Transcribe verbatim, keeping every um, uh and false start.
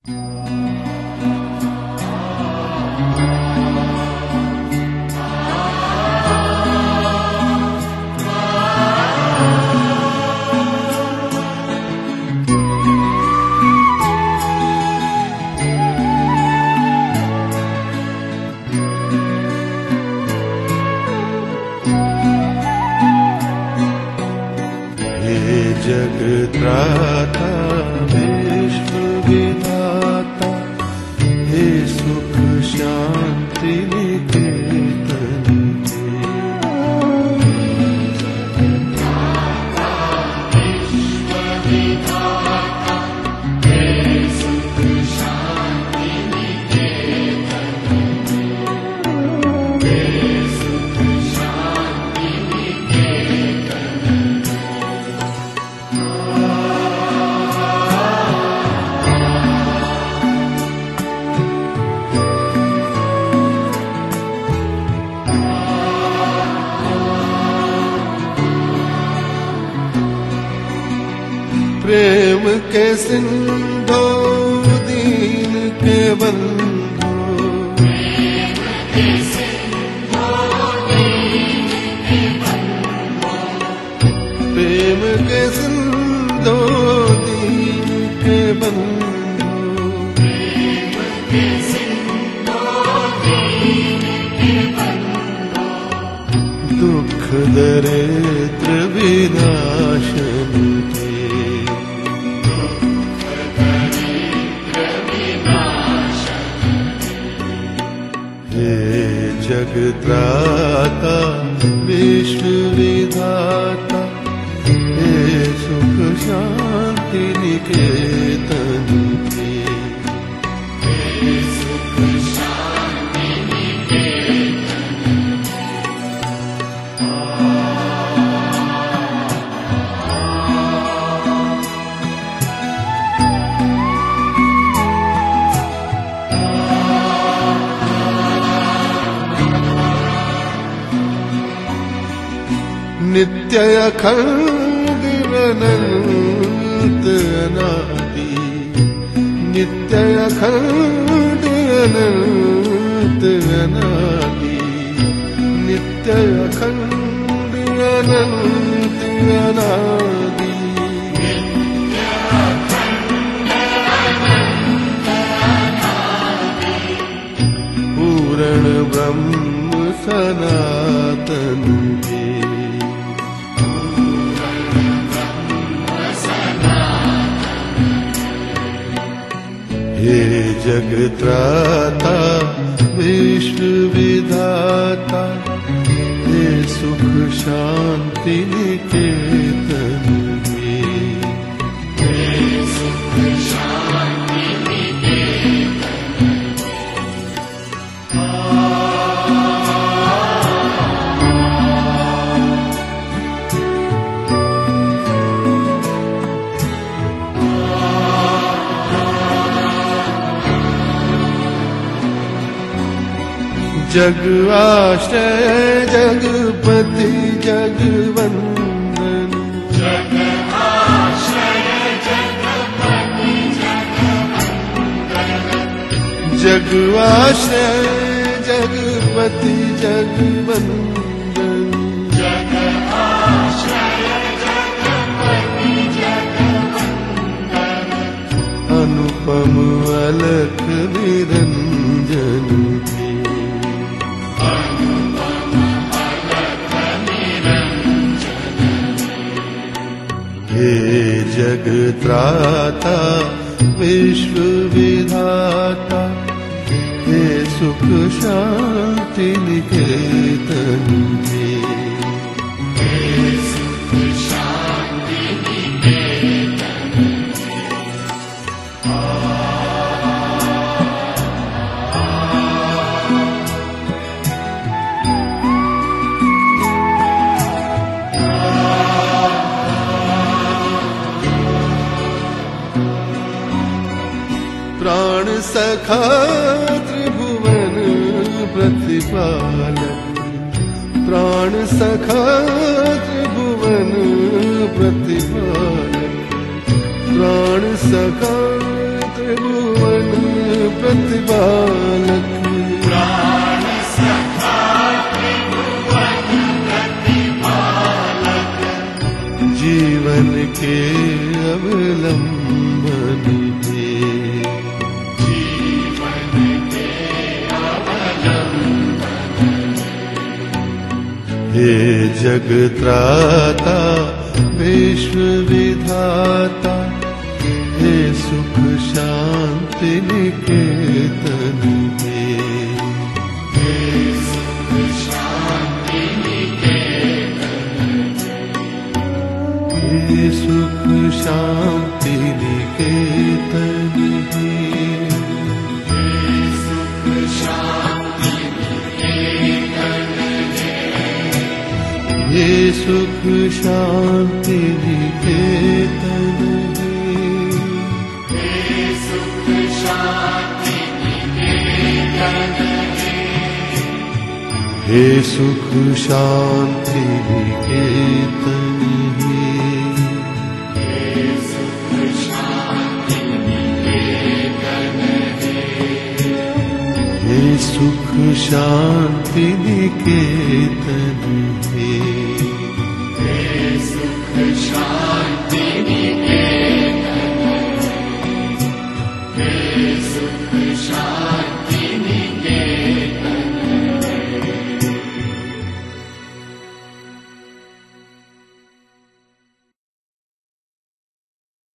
जगत्राता विश्व विधाता, हे सुख शांति निकेतन के। विश्व विधाता, हे सुख शांति निकेतन के, हे सुख शांति निकेतन के। प्रेम के सिंधु दीन के बंधु, प्रेम के सिंधु दीन के बंधु, प्रेम के सिंधु दीन के बंधु, प्रेम के सिंधु दीन के बंधु, दुख दरिद्र विनाशन के। हे जगत्राता विश्व विधाता, हे सुख शांति निकेतन के। हे सुख शांति निकेतन नित्य अखंड अनंत अनादि, नित्य अखंड अनंत अनादि, नित्य अखंड अनंत अनादि, पूर्ण ब्रह्म सनातन के। हे जगत्राता विश्व विधाता, हे सुख शांति निकेतन के। हे सुख शांति निकेतन जग आश्रय जगपति जगवंदन, जग आश्रय जगपति जगवंदन, जग आश्रय जगपति जगवंदन, जग आश्रय जगपति जगवंदन, अनुपम अलख निरंजन के। हे जगत्राता विश्व विधाता, हे सुख शांति निकेतन के। हे सुख शांति निकेतन प्राण सखा त्रिभुवन प्रतिपालक, प्राण सखा त्रिभुवन प्रतिपालक, प्राण सखा त्रिभुवन जगत बालक प्राण सखा त्रिभुवन प्रतिपालक जीवन के अवलंबन है जीवन के अवलंबन हे जगत्राता विश्व विधाता हे सुख शांति निकेतन हे हे सुख शांति निकेतन हे सुख शांति निकेतन हे हे सुख शांति निकेतन हे सुख शांति निकेतन हे सुख शांति निकेतन हे सुख शांति निकेतन हे सुख शांति निकेतन हे सुख शांति निकेतन हे सुख शांति निकेतन हे सुख शांति